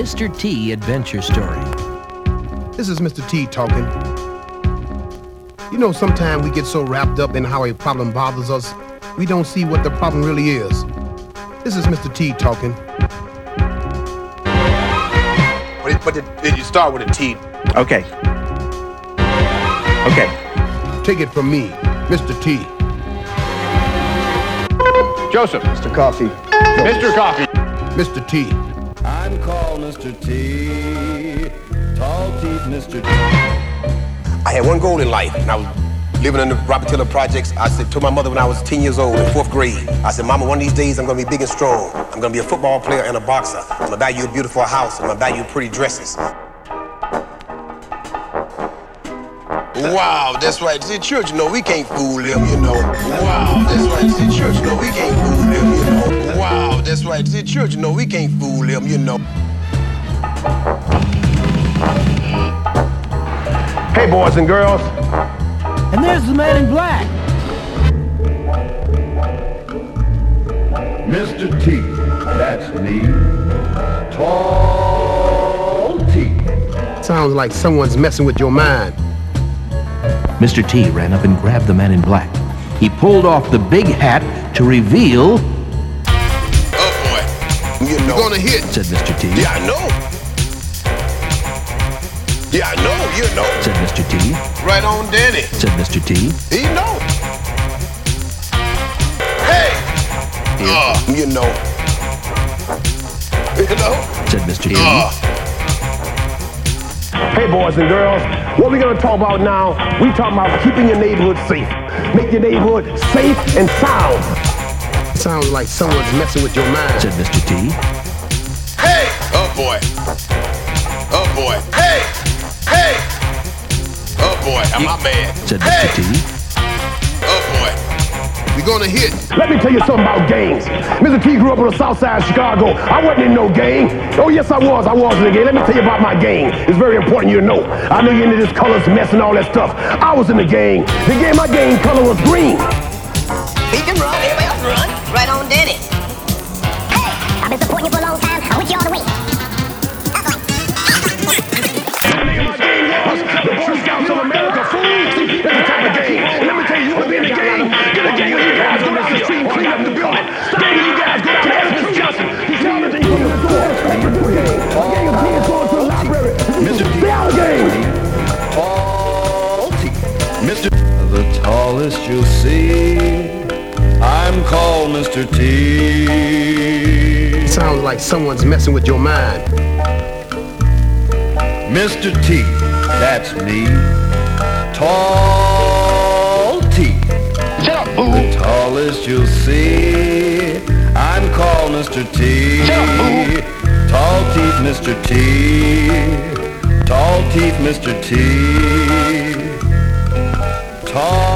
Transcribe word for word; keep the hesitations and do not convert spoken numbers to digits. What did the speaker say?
Mister T Adventure Story. This is Mister T talking. You know, sometimes we get so wrapped up in how a problem bothers us, we don't see what the problem really is. This is Mister T talking. But, it, but it, it, you start with a T. Okay. Okay. Take it from me, Mister T. Joseph. Mister Coffee. Mister Coffee. Mister T. I'm called Mister T. Tall teeth, Mister T. I had one goal in life, and I was living in the Robert Taylor Projects. I said to my mother when I was ten years old in fourth grade, I said, Mama, one of these days I'm gonna be big and strong. I'm gonna be a football player and a boxer. I'm gonna buy you a beautiful house. I'm gonna buy you pretty dresses. Wow, that's right. See, church, you know, we can't fool them, you know. Wow, that's right. See, church, you know, we can't fool them, you know. Wow, that's right. See, church, you know, we can't fool them, you know. Hey, boys and girls. And there's the man in black. Mister T, that's me. Tall T. Sounds like someone's messing with your mind. Mister T ran up and grabbed the man in black. He pulled off the big hat to reveal... Oh, boy. You know. You're gonna hit. Said Mister T. Yeah, I know. Yeah, I know, you know. Said Mister T. Right on, Danny. Said Mister T. He know. Hey! Uh, you know. You know? Said Mister T. Uh, Hey, boys and girls, what we're gonna talk about now, we talking about keeping your neighborhood safe. Make your neighborhood safe and sound. Sounds like someone's messing with your mind. Said Mister T. hey! Oh, boy. Oh, boy. Hey! Hey! Oh, boy, am I mad? Said Hey! Mister T. Oh, boy. We gonna hit. Let me tell you something about gangs. Mister T grew up on the south side of Chicago. I wasn't in no gang. Oh, yes, I was. I was in a gang. Let me tell you about my gang. It's very important you know. I know you're into this colors mess and all that stuff. I was in the gang. The gang, my gang color was green. He can run. Everybody else run. Right on, Dennis. Hey, I've been supporting you for a long time. I'm with you all the way. The name of my gang was the Boy Scouts of America. Fools. That's the type of gang. And let me tell you, you want to be in the gang. Get a gang of you guys. Go down the street and clean up the building. Gang of you guys. Go down to Esmond Johnson. You tell them that you come to the store. A gang of kids going to the library. Mister T. Stay out of the gang. Tall T. Mister The tallest you'll see. I'm called Mister T. Sounds like someone's messing with your mind. Mister T, that's me. Tall T. Shut up, boo. The tallest you'll see. I'm called Mister T. Shut up, boo. Tall teeth, Mister T. Tall teeth, Mister T. Tall